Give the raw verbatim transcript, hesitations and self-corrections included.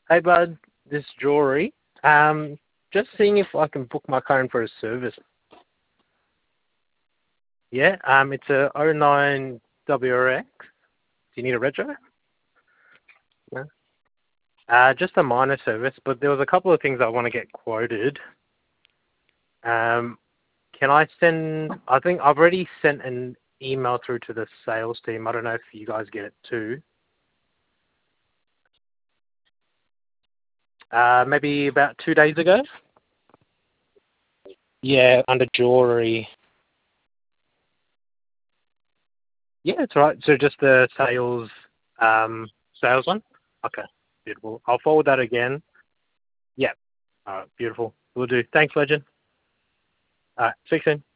Hey, bud. This jewelry. Um, just seeing if I can book my car in for a service. Yeah. Um, it's a oh nine W R X. Do you need a retro? No. Uh, just a minor service, but there was a couple of things I want to get quoted. Um, can I send? I think I've already sent an email through to the sales team. I don't know if you guys get it too. Uh, maybe about two days ago. Yeah, under jewelry. Yeah, it's all right. So just the sales, um, sales one. Okay, beautiful. I'll forward that again. Yeah. All right, beautiful. We'll do. Thanks, Legend. All right, speak soon.